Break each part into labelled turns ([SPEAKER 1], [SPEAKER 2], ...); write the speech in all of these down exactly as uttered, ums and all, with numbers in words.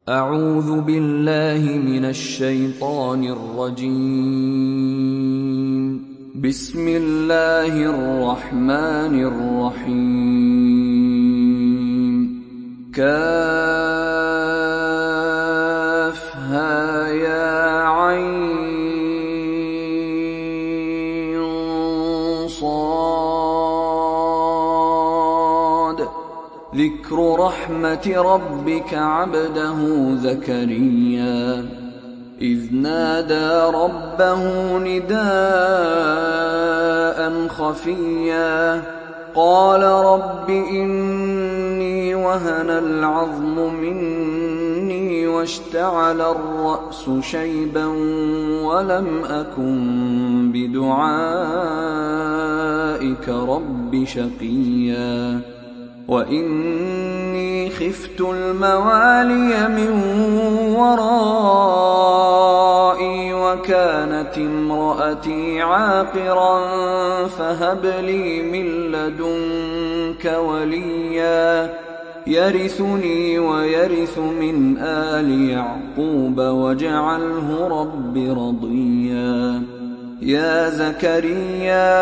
[SPEAKER 1] أعوذ بالله من الشيطان الرجيم. بسم الله الرحمن الرحيم. كافها يا عين صاد. ذكر رحمة ربك عبده زكريا إذ نادى ربه نداء خفيا قال رب إني وهن العظم مني واشتعل الرأس شيبا ولم أكن بدعائك رب شقيا وإني خفت الموالي من ورائي وكانت امرأتي عاقرا فهب لي من لدنك وليا يرثني ويرث من آل يعقوب واجعله رب رضيا. يا زكريا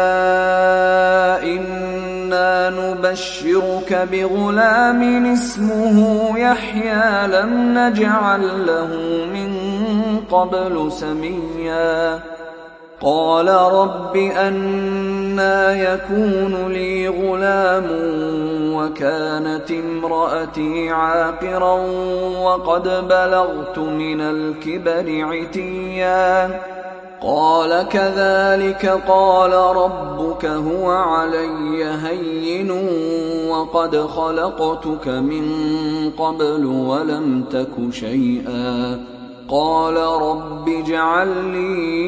[SPEAKER 1] إنا نبشرك بغلام اسمه يحيى لم نجعل له من قبل سميا قال رب أنى يكون لي غلام وكانت امرأتي عاقرا وقد بلغت من الكبر عتيا قال كذلك قال ربك هو علي هين وقد خلقتك من قبل ولم تك شيئا قال رب اجعل لي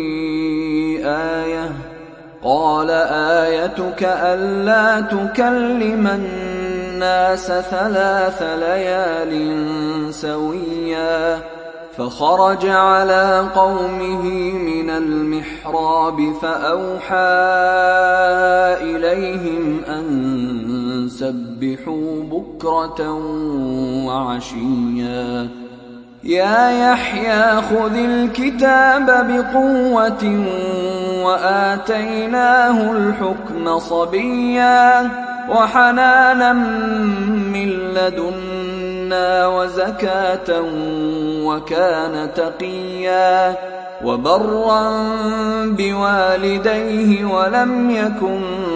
[SPEAKER 1] آية قال آيتك ألا تكلم الناس ثلاث ليال سويا فخرج على قومه من المحراب فأوحى إليهم أن سبحوا بكرة وعشيا يا يحيى خذ الكتاب بقوة وآتيناه الحكم صبيا وحنانا من لدنا وزكاة وكان تقيا وبرا بوالديه ولم يكن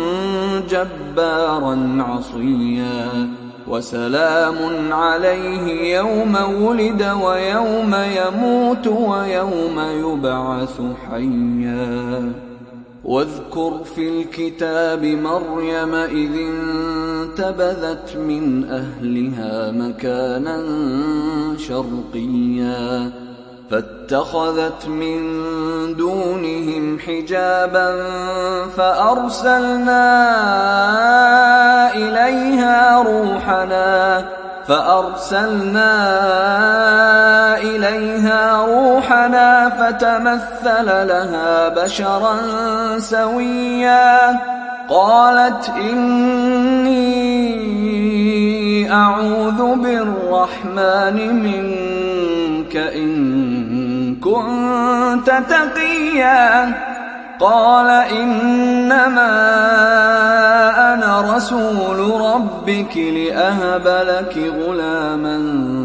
[SPEAKER 1] جبارا عصيا وسلام عليه يوم ولد ويوم يموت ويوم يبعث حيا. واذكر في الكتاب مريم إذ انتبذت من أهلها مكانا شرقيا فاتخذت من دونهم حجابا فأرسلنا إليها روحنا فأرسلنا إليها روحنا فتمثل لها بشرا سويا قالت إني أعوذ بالرحمن منك إن كنت تقيا قال إنما أنا رسول ربك لأهب لك غلاما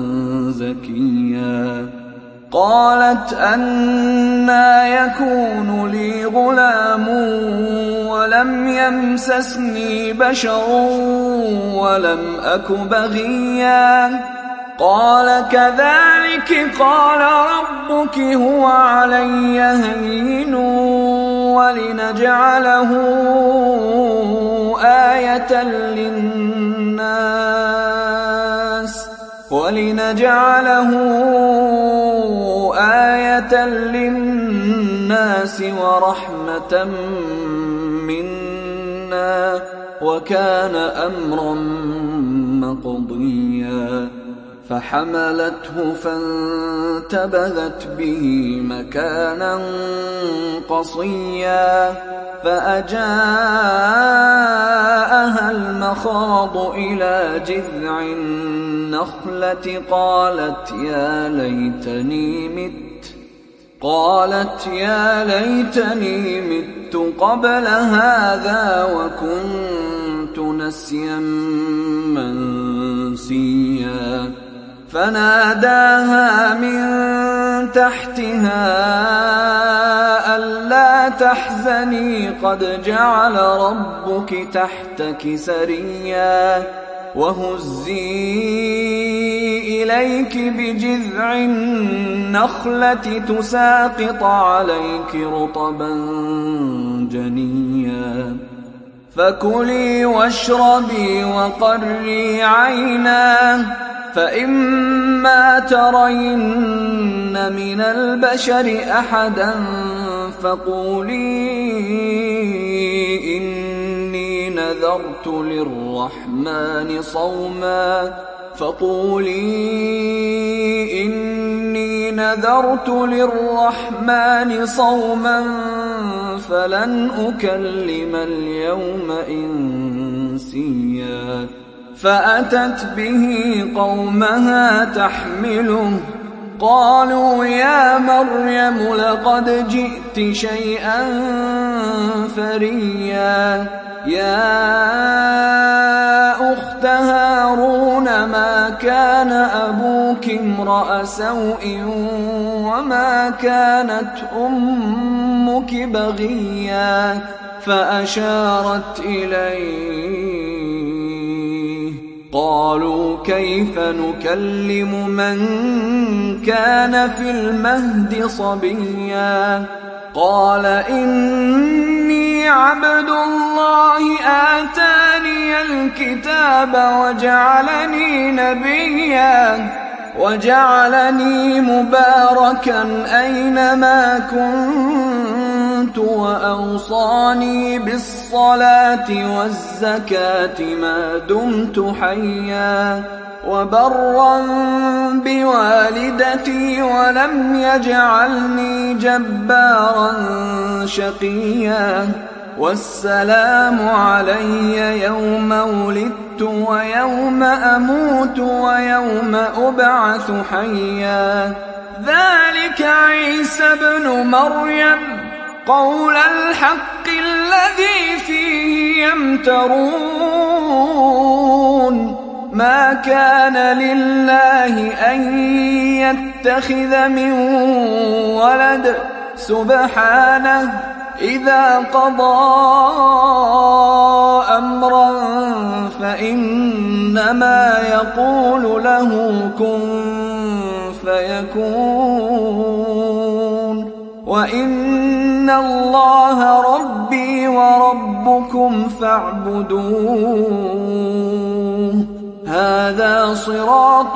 [SPEAKER 1] زكيا قالت أنى يكون لي غلام ولم يمسسني بشر ولم أك بغيا قال كذلك قال ربك هو علي هين ولنجعله آية للناس ولنجعله آية للناس ورحمة منا وكان أمرا مقضيا فحملته فانتبذت به مكانا قصيا فأجاءها المخاض إلى جذع النخلة قالت يا ليتني مت قالت يا ليتني مت قبل هذا وكنت نسيا منسيا فناداها من تحتها ألا تحزني قد جعل ربك تحتك سريا وهزي إليك بجذع النخلة تساقط عليك رطبا جنيا فكلي واشربي وقري عينا فإما ترين من البشر أحدا فقولي إني نذرت للرحمن صوما فقولي إني نذرت للرحمن صوما فلن أكلم اليوم إنسيا فأتت به قومها تحمله قالوا يا مريم لقد جئت شيئا فريا يا أخت هارون ما كان أبوك امرأ سوء وما كانت أمك بغيا فأشارت إليه قالوا كيف نكلم من كان في المهد صبيا قال إني عبد الله آتاني الكتاب وجعلني نبيا وجعلني مباركا أينما كنت وأوصاني بالصلاة والزكاة ما دمت حيا وبرا بوالدتي ولم يجعلني جبارا شقيا والسلام علي يوم ولدت ويوم أموت ويوم أبعث حيا ذلك عيسى ابن مريم قول الحق الذي فيه يمترون ما كان لله أن يتخذ من ولد سبحانه إذا قضى أمرا فإنما يقول له كن فيكون وإن الله ربي وربكم فاعبدوه هذا صراط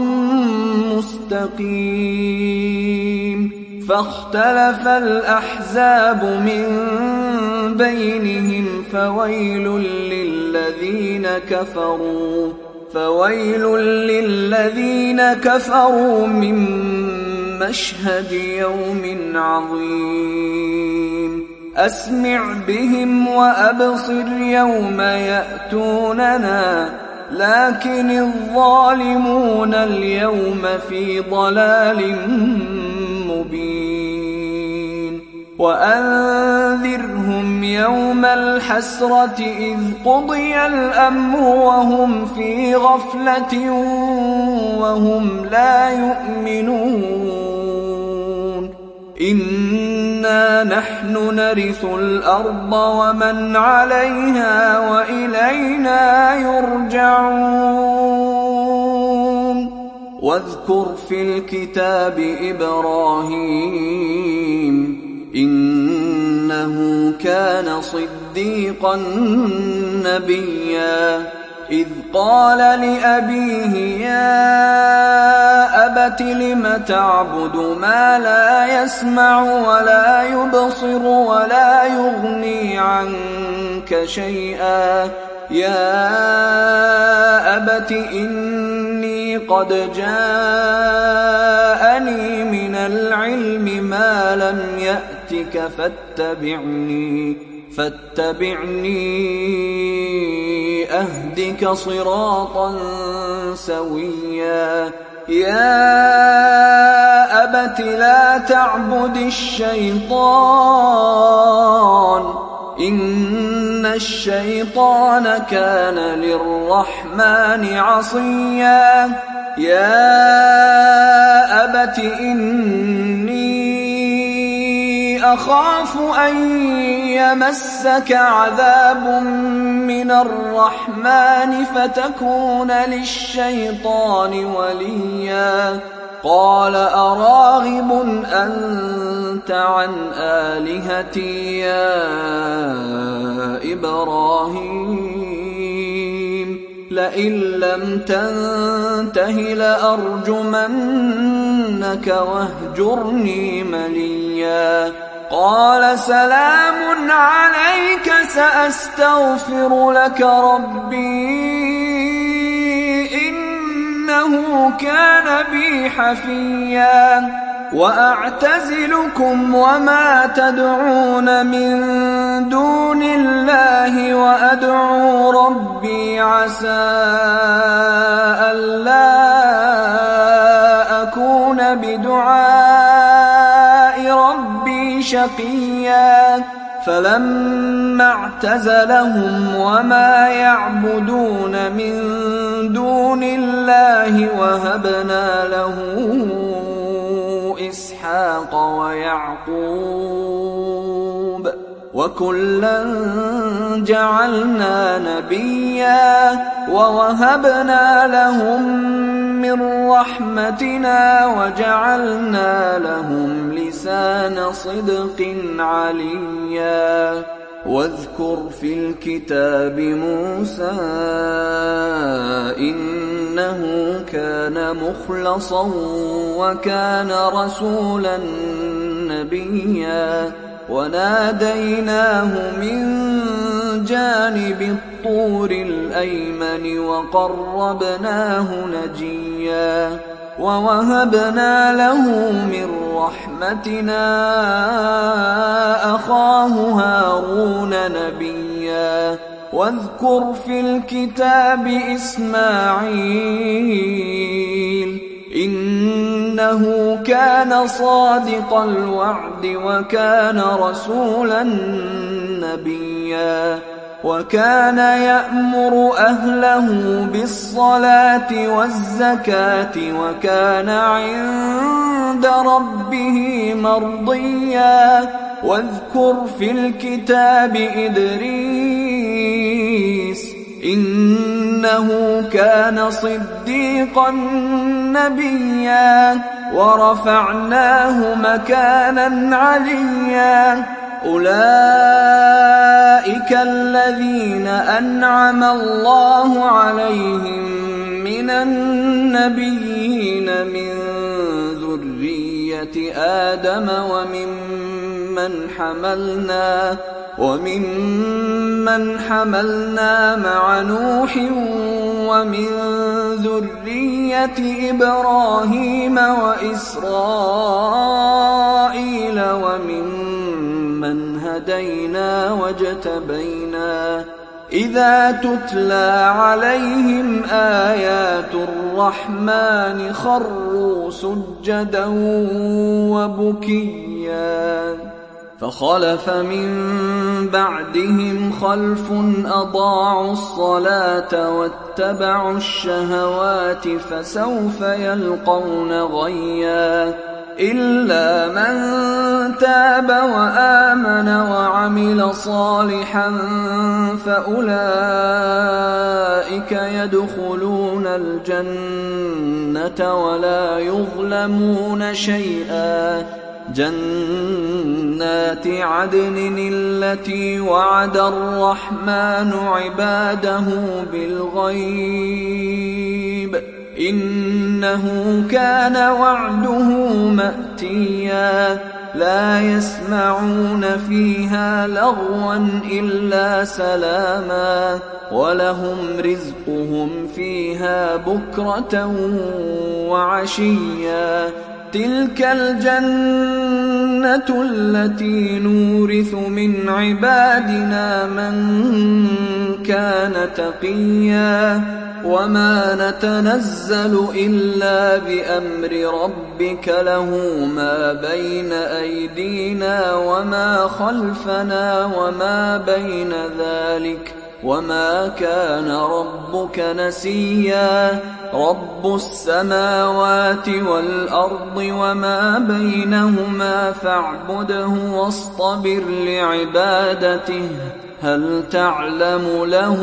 [SPEAKER 1] مستقيم فاختلف الأحزاب من بينهم فويل للذين كفروا فويل للذين كفروا من مشهد يوم عظيم أسمع بهم وأبصر يوم يأتوننا لكن الظالمون اليوم في ضلال مبين وأنذرهم يوم الحسرة إذ قضي الأمر وهم في غفلة وهم لا يؤمنون إنا نحن نرث الأرض ومن عليها وإلينا يرجعون واذكر في الكتاب إبراهيم إنه كان صديقا نبيا إذ قال لأبيه يا أبت لم تعبد ما لا يسمع ولا يبصر ولا يغني عنك شيئا يا أبت إني قد جاءني من العلم ما لم يأتك فاتبعني فاتبعني أهدك صراطا سويا يا أبت لا تعبد الشيطان إن الشيطان كان للرحمن عصيا يا أبت إني أخاف أن يمسك عذاب من الرحمن فتكون للشيطان وليا قال أراغب أنت عن آلهتي يا إبراهيم لئن لم تنته لأرجمنك واهجرني مليا قال سلام عليك سأستغفر لك ربي إنه كان بي حفيا وأعتزلكم وما تدعون من دون الله وأدعو ربي عسى ألا أكون بدعاء ربي شقيا فلما اعتزلهم وما يعبدون من دون الله وهبنا له إسحاق ويعقوب وكلا جعلنا نبيا ووهبنا لهم من رحمتنا وجعلنا لهم لسان صدق عليا واذكر في الكتاب موسى إنه كان مخلصا وكان رسولا نبيا وناديناه من جانب الطور الأيمن وقربناه نجيا ووهبنا له من رحمتنا أخاه هارون نبيا واذكر في الكتاب إسماعيل إنه كان صادق الوعد وكان رسولا نبيا وكان يأمر أهله بالصلاة والزكاة وكان عند ربه مرضيا واذكر في الكتاب إدريس إنه كان صديقا نبيا ورفعناه مكانا عليا أولئك الذين أنعم الله عليهم من النبيين من ذرية آدم وممن حملنا وممن حملنا مع نوح ومن ذرية إبراهيم وإسرائيل وممن هدينا واجتبينا إذا تتلى عليهم آيات الرحمن خروا سجدا وبكيا فخلف من بعدهم خلف أضاعوا الصلاة واتبعوا الشهوات فسوف يلقون غيا إلا من تاب وآمن وعمل صالحا فأولئك يدخلون الجنة ولا يظلمون شيئا جنات عدن التي وعد الرحمن عباده بالغيب إنه كان وعده مأتيا لا يسمعون فيها لغوا إلا سلاما ولهم رزقهم فيها بكرة وعشيا تلك الجنة الجنة التي نورث من عبادنا من كان تقيا وما نتنزل إلا بأمر ربك له ما بين أيدينا وما خلفنا وما بين ذلك وما كان ربك نسيا رب السماوات والأرض وما بينهما فاعبده واصطبر لعبادته هل تعلم له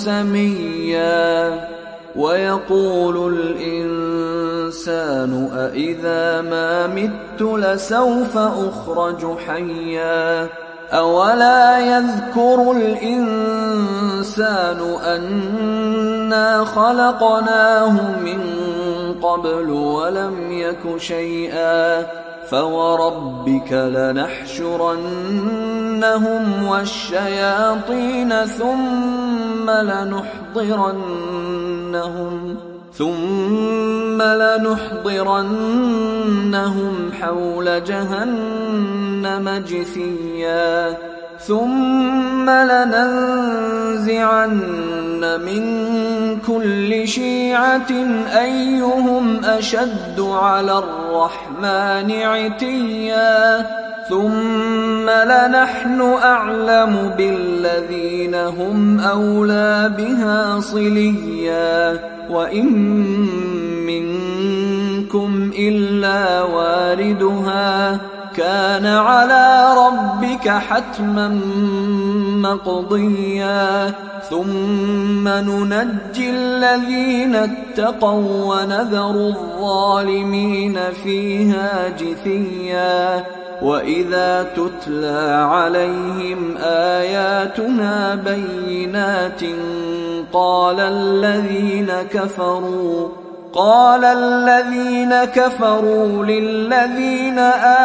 [SPEAKER 1] سميا ويقول الإنسان أإذا ما مت لسوف أخرج حيا أولا يذكر الإنسان أنا خلقناه من قبل ولم يك شيئا فوربك لنحشرنهم والشياطين ثم لنحضرنهم ثم لنحضرنهم حول جهنم جثيا ثم لننزعن من كل شيعة أيهم أشد على الرحمن عتيا ثم لنحن أعلم بالذين هم أولى بها صليا وإن منكم إلا واردها كان على ربك حتما مقضيا ثم ننجي الذين اتقوا ونذر الظالمين فيها جثيا وإذا تتلى عليهم آياتنا بينات قال الذين كفروا قال الذين كفروا للذين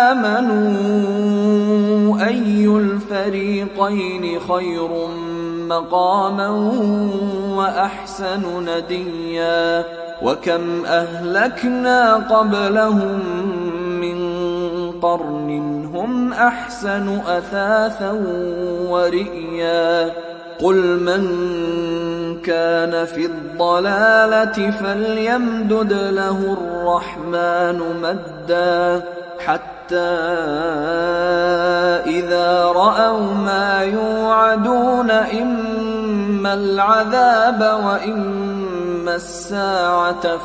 [SPEAKER 1] آمنوا أي الفريقين خير مقاما وأحسن نديا وكم أهلكنا قبلهم من قرن هم أحسن أثاثا ورئيا قل من كان في الضلالة فليمدد له الرحمن مدا حتى إذا رأوا ما يوعدون إما العذاب وإما الساعة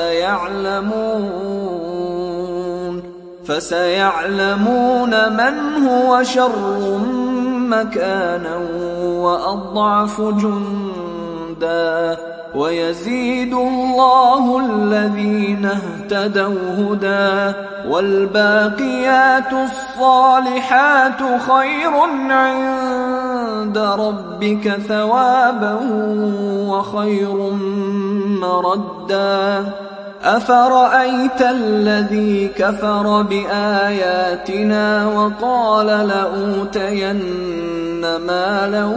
[SPEAKER 1] فسيعلمون فسيعلمون من هو شر مكانا وأضعف جندا ويزيد الله الذين اهتدوا هدى والباقيات الصالحات خير عند ربك ثوابا وخير مردا أفرأيت الذي كفر بآياتنا وقال لأوتين مالا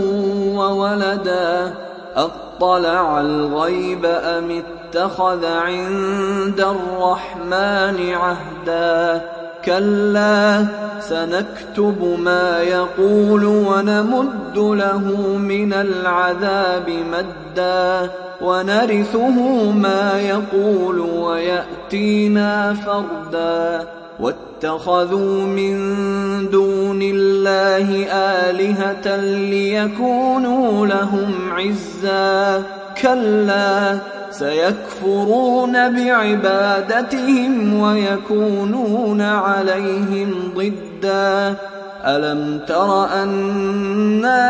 [SPEAKER 1] وولدا أطلع الغيب أم اتخذ عند الرحمن عهدا كلا سنكتب ما يقول ونمد له من العذاب مدا ونرثه ما يقول ويأتينا فردا واتخذوا من دون الله آلهة ليكونوا لهم عزا كلا سيكفرون بعبادتهم ويكونون عليهم ضدا ألم تر أنا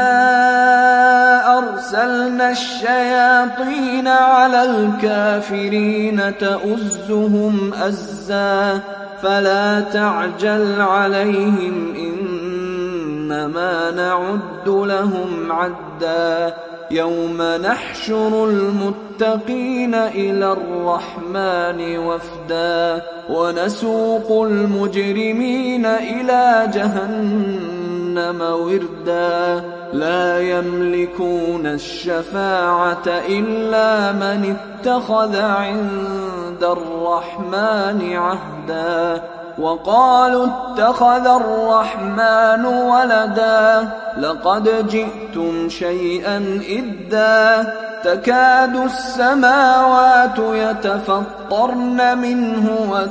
[SPEAKER 1] أرسلنا الشياطين على الكافرين تؤزهم أزا فلا تعجل عليهم إنما نعد لهم عدا يوم نحشر المتقين إلى الرحمن وفدا ونسوق المجرمين إلى جهنم وردا لا يملكون الشفاعة إلا من اتخذ عند الرحمن عهدا وقالوا اتخذ الرحمن ولدا لقد جئتم شيئا إدا تكاد السماوات يتفطرن منه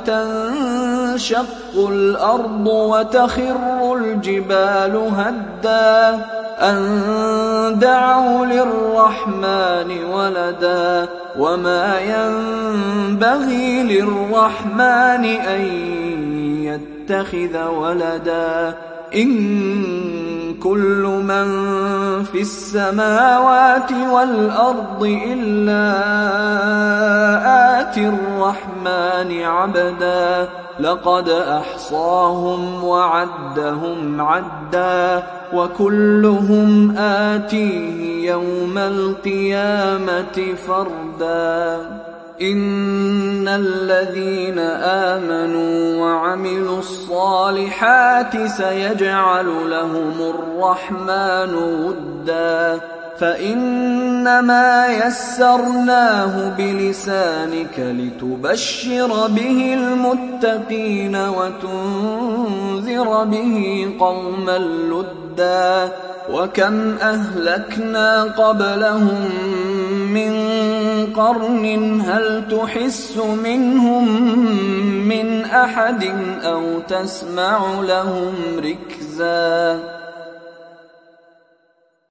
[SPEAKER 1] وتنشق الأرض وتخر الجبال هدا أن دعوا للرحمن ولدا وما ينبغي للرحمن أن يتخذ ولدا إن كل من في السماوات والأرض إلا آتي الرحمن عبدا لقد أحصاهم وعدهم عدا وكلهم آتيه يوم القيامة فردا إن الذين آمنوا وعملوا الصالحات سيجعل لهم الرحمن ودا فإنما يسرناه بلسانك لتبشر به المتقين وتنذر به قوما لدا وكم أهلكنا قبلهم من قرن هل تحس منهم من أحد أو تسمع لهم ركزا